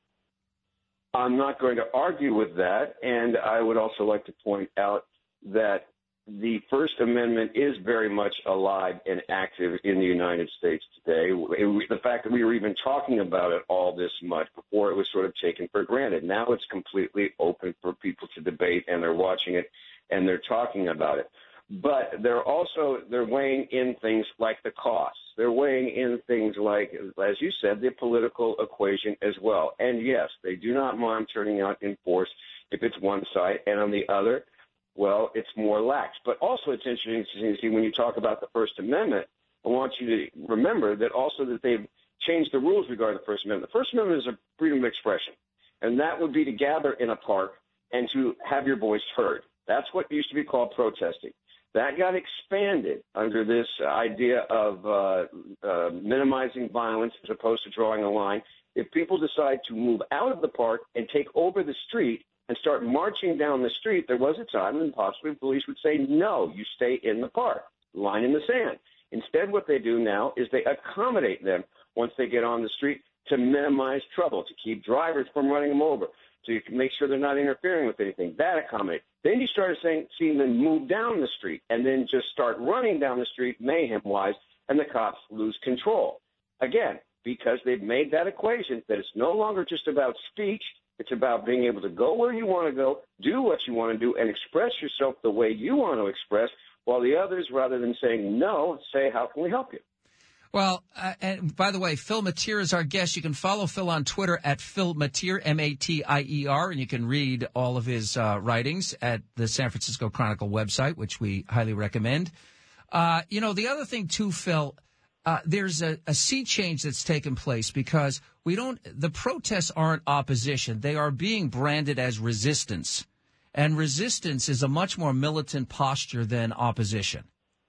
I'm not going to argue with that, and I would also like to point out that the First Amendment is very much alive and active in the United States today. It, the fact that we were even talking about it all this much before, it was sort of taken for granted. Now it's completely open for people to debate, and they're watching it and they're talking about it. But they're also, they're weighing in things like the costs. They're weighing in things like, as you said, the political equation as well. And yes, they do not mind turning out in force if it's one side, and on the other, well, it's more lax. But also it's interesting to see when you talk about the First Amendment, I want you to remember that also that they've changed the rules regarding the First Amendment. The First Amendment is a freedom of expression, and that would be to gather in a park and to have your voice heard. That's what used to be called protesting. That got expanded under this idea of uh, uh, minimizing violence as opposed to drawing a line. If people decide to move out of the park and take over the street and start marching down the street, there was a time when possibly police would say, no, you stay in the park, line in the sand. Instead, what they do now is they accommodate them once they get on the street to minimize trouble, to keep drivers from running them over, so you can make sure they're not interfering with anything. That accommodate. Then you started saying, seeing them move down the street and then just start running down the street mayhem-wise, and the cops lose control. Again, because they've made that equation that it's no longer just about speech. It's about being able to go where you want to go, do what you want to do, and express yourself the way you want to express, while the others, rather than saying no, say, how can we help you? Well, uh, and by the way, Phil Matier is our guest. You can follow Phil on Twitter at Phil Matier, M A T I E R, and you can read all of his uh, writings at the San Francisco Chronicle website, which we highly recommend. Uh, you know, the other thing, too, Phil, uh, there's a, a sea change that's taken place because we don't, the protests aren't opposition. They are being branded as resistance. And resistance is a much more militant posture than opposition.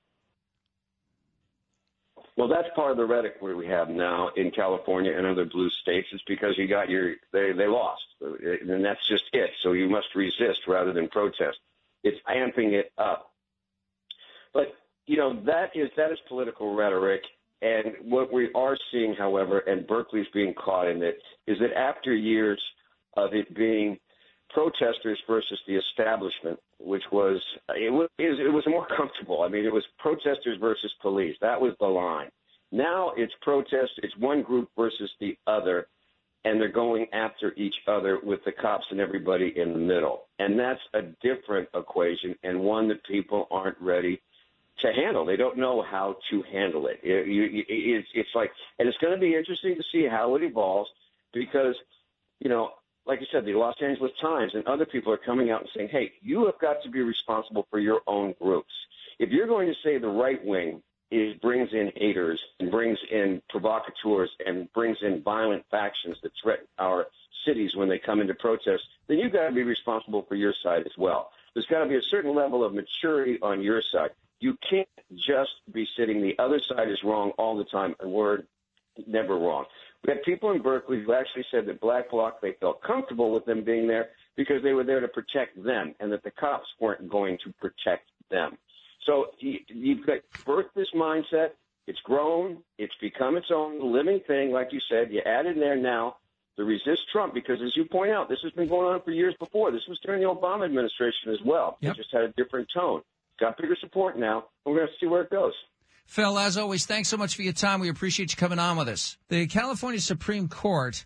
Well, that's part of the rhetoric we have now in California and other blue states is because you got your, they, they lost. And that's just it. So you must resist rather than protest. It's amping it up. But, you know, that is, that is political rhetoric. And what we are seeing, however, and Berkeley's being caught in it, is that after years of it being protesters versus the establishment, which was it was it was more comfortable. I mean, it was protesters versus police. That was the line. Now it's protest. It's one group versus the other, and they're going after each other with the cops and everybody in the middle. And that's a different equation and one that people aren't ready to handle. They don't know how to handle it. It, you, it it's like, and it's going to be interesting to see how it evolves because, you know, like you said, the Los Angeles Times and other people are coming out and saying, hey, you have got to be responsible for your own groups. If you're going to say the right wing is brings in haters and brings in provocateurs and brings in violent factions that threaten our cities when they come into protest, then you've got to be responsible for your side as well. There's got to be a certain level of maturity on your side. You can't just be sitting the other side is wrong all the time, and we're never wrong. We had people in Berkeley who actually said that Black Bloc, they felt comfortable with them being there because they were there to protect them and that the cops weren't going to protect them. So you've got birthed this mindset. It's grown. It's become its own living thing. Like you said, you add in there now the resist Trump because, as you point out, this has been going on for years before. This was during the Obama administration as well. Yep. It just had a different tone. Got bigger support now. We're going to see where it goes. Phil, as always, thanks so much for your time. We appreciate you coming on with us. The California Supreme Court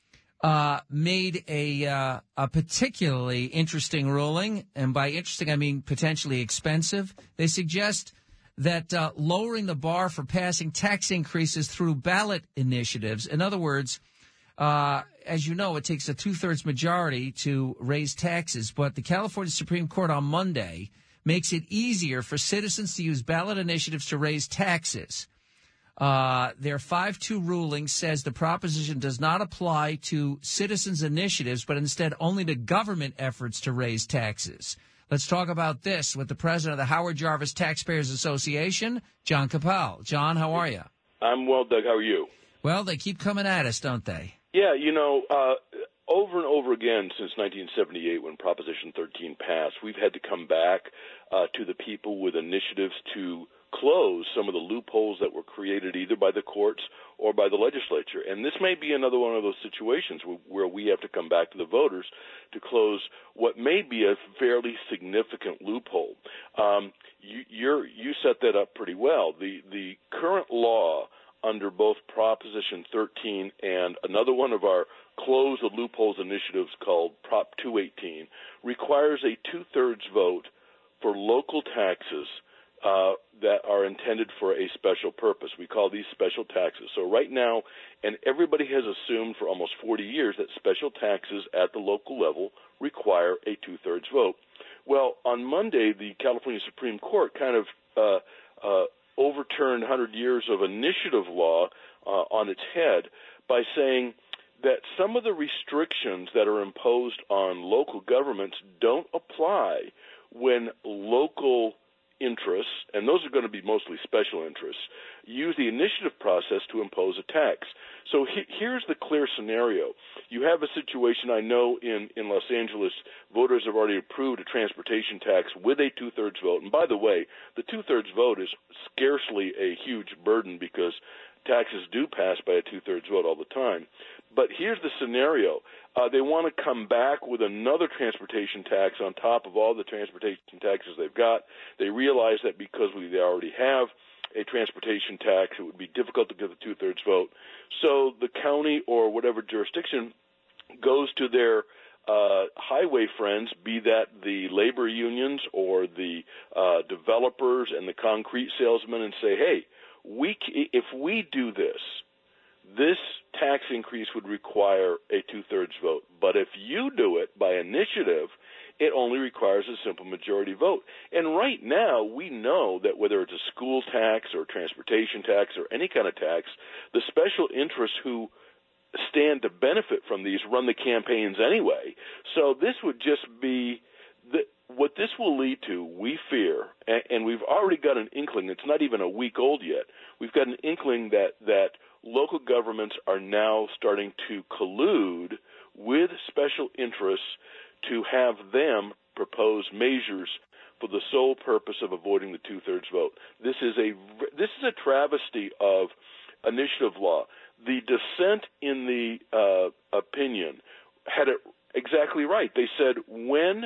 uh, made a uh, a particularly interesting ruling, and by interesting I mean potentially expensive. They suggest that uh, lowering the bar for passing tax increases through ballot initiatives. In other words, uh, as you know, it takes a two-thirds majority to raise taxes, but the California Supreme Court on Monday makes it easier for citizens to use ballot initiatives to raise taxes. Uh, their five two ruling says the proposition does not apply to citizens' initiatives, but instead only to government efforts to raise taxes. Let's talk about this with the president of the Howard Jarvis Taxpayers Association, John Capel. John, how are you? I'm well, Doug. How are you? Well, they keep coming at us, don't they? Yeah, you know, uh, over and over again since nineteen seventy-eight when Proposition thirteen passed, we've had to come back uh, to the people with initiatives to close some of the loopholes that were created either by the courts or by the legislature. And this may be another one of those situations where we have to come back to the voters to close what may be a fairly significant loophole. Um, you, you're, you set that up pretty well. The, the current law under both Proposition thirteen and another one of our Close the Loopholes initiatives called Prop two eighteen requires a two-thirds vote for local taxes Uh, that are intended for a special purpose. We call these special taxes. So right now, and everybody has assumed for almost forty years that special taxes at the local level require a two-thirds vote. Well, on Monday, the California Supreme Court kind of uh, uh, overturned one hundred years of initiative law uh, on its head by saying that some of the restrictions that are imposed on local governments don't apply when local interests, and those are going to be mostly special interests, use the initiative process to impose a tax. So he, here's the clear scenario. You have a situation, I know in, in Los Angeles, voters have already approved a transportation tax with a two-thirds vote. And by the way, the two-thirds vote is scarcely a huge burden because taxes do pass by a two-thirds vote all the time. But here's the scenario. Uh, they want to come back with another transportation tax on top of all the transportation taxes they've got. They realize that because we they already have a transportation tax, it would be difficult to get the two-thirds vote. So the county or whatever jurisdiction goes to their uh, highway friends, be that the labor unions or the uh, developers and the concrete salesmen, and say, hey, we if we do this, this tax increase would require a two-thirds vote. But if you do it by initiative, it only requires a simple majority vote. And right now, we know that whether it's a school tax or transportation tax or any kind of tax, the special interests who stand to benefit from these run the campaigns anyway. So this would just be the, what this will lead to, we fear, and, and we've already got an inkling. It's not even a week old yet. We've got an inkling that that local governments are now starting to collude with special interests to have them propose measures for the sole purpose of avoiding the two-thirds vote. This is a this is a travesty of initiative law. The dissent in the uh, opinion had it exactly right. They said when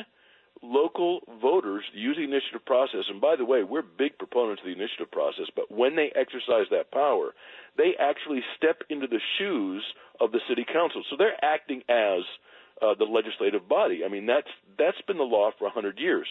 local voters use the initiative process, and by the way, we're big proponents of the initiative process, but when they exercise that power, they actually step into the shoes of the city council. So they're acting as uh, the legislative body. I mean, that's that's been the law for one hundred years.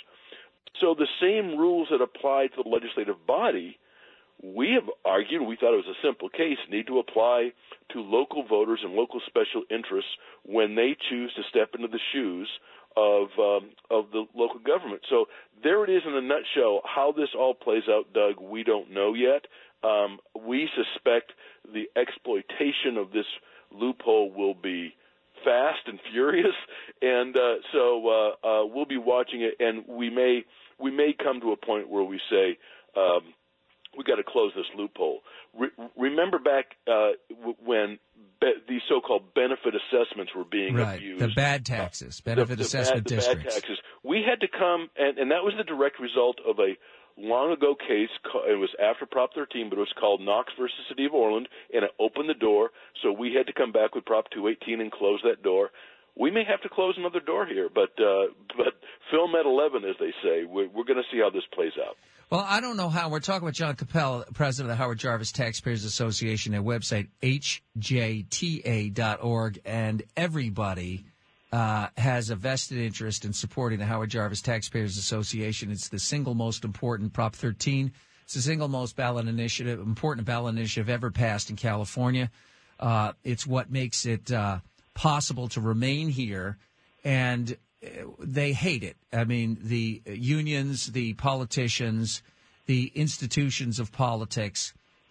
So the same rules that apply to the legislative body, we have argued, we thought it was a simple case, need to apply to local voters and local special interests when they choose to step into the shoes of um, of the local government. So there it is in a nutshell. How this all plays out, Doug, we don't know yet. Um, we suspect the exploitation of this loophole will be fast and furious, and uh, so uh, uh, we'll be watching it, and we may we may come to a point where we say um, we got to close this loophole. Re- remember back uh, w- when be- these so-called benefit assessments were being right. abused. The bad taxes, benefit the, the assessment bad, the districts. bad taxes. We had to come, and, and that was the direct result of a long ago case. It was after Prop thirteen, but it was called Knox versus City of Orland, and it opened the door. So we had to come back with Prop two eighteen and close that door. We may have to close another door here, but uh, but film at eleven, as they say. We're, we're going to see how this plays out. Well, I don't know how. We're talking with John Capel, president of the Howard Jarvis Taxpayers Association, their website, H J T A dot org, and everybody uh, has a vested interest in supporting the Howard Jarvis Taxpayers Association. It's the single most important Prop thirteen. It's the single most ballot initiative, important ballot initiative ever passed in California. Uh, it's what makes it uh, possible to remain here, and they hate it. I mean, the unions, the politicians, the institutions of politics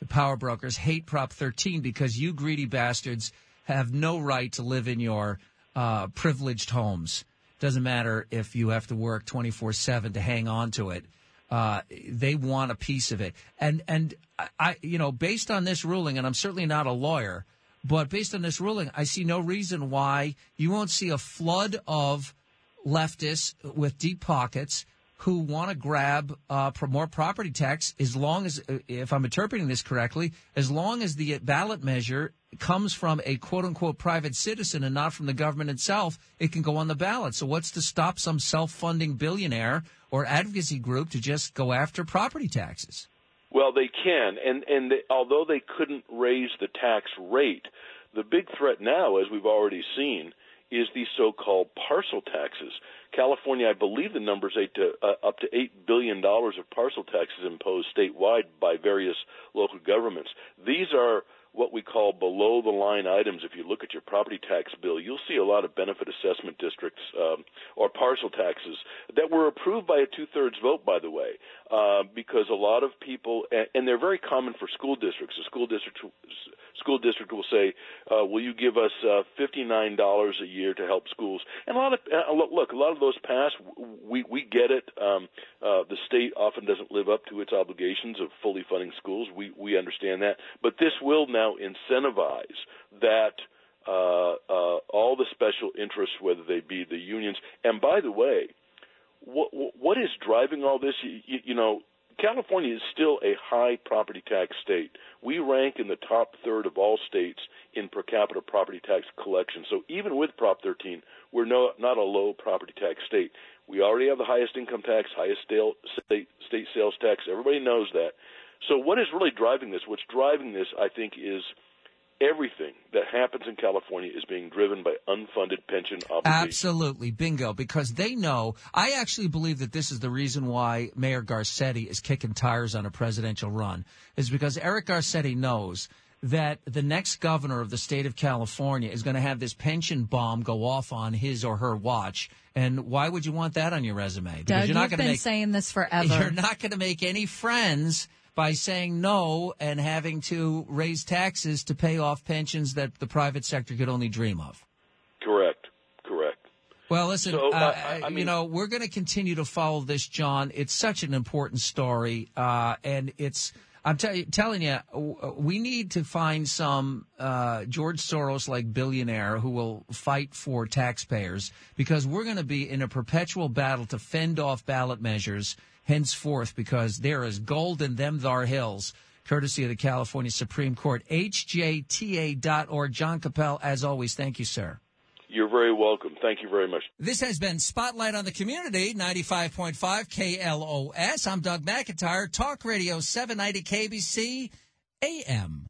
the power brokers, hate Prop thirteen because you greedy bastards have no right to live in your uh, privileged homes. Doesn't matter if you have to work twenty-four seven to hang on to it. Uh, they want a piece of it. And, and I, you know, based on this ruling, and I'm certainly not a lawyer, but based on this ruling, I see no reason why you won't see a flood of leftists with deep pockets who want to grab uh, more property tax as long as, if I'm interpreting this correctly, as long as the ballot measure comes from a quote-unquote private citizen and not from the government itself, it can go on the ballot. So what's to stop some self-funding billionaire or advocacy group to just go after property taxes? Well, they can, and and they, although they couldn't raise the tax rate, the big threat now, as we've already seen, is these so-called parcel taxes. California, I believe the number is eight to, uh, up to eight billion dollars of parcel taxes imposed statewide by various local governments. These are what we call below-the-line items. If you look at your property tax bill, you'll see a lot of benefit assessment districts um, or parcel taxes that were approved by a two-thirds vote, by the way, uh, because a lot of people, and, and they're very common for school districts. A school district school district will say, uh, will you give us uh, fifty-nine dollars a year to help schools? And a lot of, uh, look, a lot of those pass. We, we get it. Um, uh, the state often doesn't live up to its obligations of fully funding schools. We, we understand that. But this will now incentivize that uh, uh, all the special interests, whether they be the unions. And by the way, what, what is driving all this? You, you know, California is still a high property tax state. We rank in the top third of all states in per capita property tax collection. So even with Prop thirteen, we're no, not a low property tax state. We already have the highest income tax, highest state, state sales tax. Everybody knows that. So what is really driving this? What's driving this, I think, is everything that happens in California is being driven by unfunded pension obligations. Absolutely. Bingo. Because they know, I actually believe that this is the reason why Mayor Garcetti is kicking tires on a presidential run, is because Eric Garcetti knows that the next governor of the state of California is going to have this pension bomb go off on his or her watch. And why would you want that on your resume? Because Doug, you're not you've going been to make, saying this forever. You're not going to make any friends by saying no and having to raise taxes to pay off pensions that the private sector could only dream of. Correct. Correct. Well, listen, so, uh, uh, I mean, you know, we're going to continue to follow this, John. It's such an important story, uh, and it's, I'm t- telling you, we need to find some uh, George Soros-like billionaire who will fight for taxpayers, because we're going to be in a perpetual battle to fend off ballot measures henceforth, because there is gold in them thar hills, courtesy of the California Supreme Court. H J T A dot org. John Capel, as always, thank you, sir. You're very welcome. Thank you very much. This has been Spotlight on the Community, ninety-five point five K L O S. I'm Doug McIntyre, Talk Radio seven ninety K B C A M.